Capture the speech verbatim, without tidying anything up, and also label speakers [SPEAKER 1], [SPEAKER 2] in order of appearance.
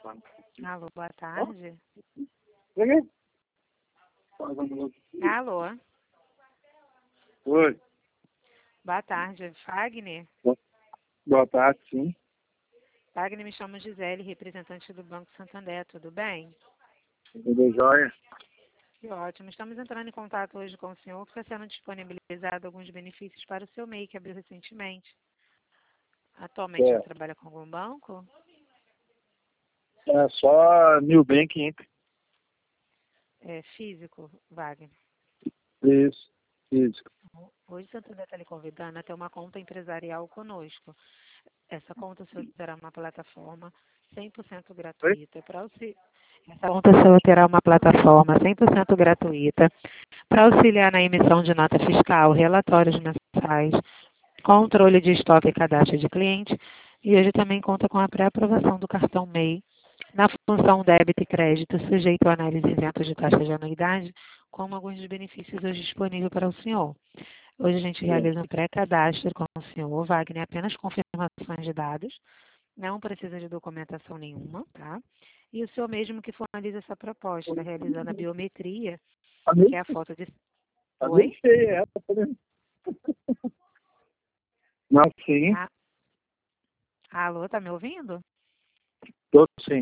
[SPEAKER 1] Alô, boa tarde.
[SPEAKER 2] Oi?
[SPEAKER 1] Alô,
[SPEAKER 2] Oi.
[SPEAKER 1] boa tarde. Fagner?
[SPEAKER 2] Boa tarde, sim.
[SPEAKER 1] Fagner, me chamo Gisele, representante do Banco Santander, tudo bem?
[SPEAKER 2] Tudo jóia?
[SPEAKER 1] Que ótimo. Estamos entrando em contato hoje com o senhor, que está sendo disponibilizado alguns benefícios para o seu M E I, que abriu recentemente. Atualmente
[SPEAKER 2] É,
[SPEAKER 1] você trabalha com algum banco?
[SPEAKER 2] é só New Bank Inc.
[SPEAKER 1] É físico, Wagner?
[SPEAKER 2] Isso, isso.
[SPEAKER 1] Hoje o Santander está lhe convidando a ter uma conta empresarial conosco. Essa conta o senhor terá uma plataforma cem por cento
[SPEAKER 2] Oi?
[SPEAKER 1] gratuita para auxiliar. Essa conta o senhor terá uma plataforma cem por cento gratuita para auxiliar na emissão de nota fiscal, relatórios mensais, controle de estoque e cadastro de cliente, e hoje também conta com a pré-aprovação do cartão M E I na função débito e crédito, sujeito a análise isenta de taxa de anuidade, como alguns dos benefícios hoje disponíveis para o senhor. Hoje a gente realiza um pré-cadastro com o senhor, Wagner, apenas confirmações de dados, não precisa de documentação nenhuma, tá? E o senhor mesmo que formaliza essa proposta, realizando a biometria, que é a foto de... Oi?
[SPEAKER 2] Deixei essa. Não, sim.
[SPEAKER 1] Ah, alô, tá me ouvindo?
[SPEAKER 2] Tô sim.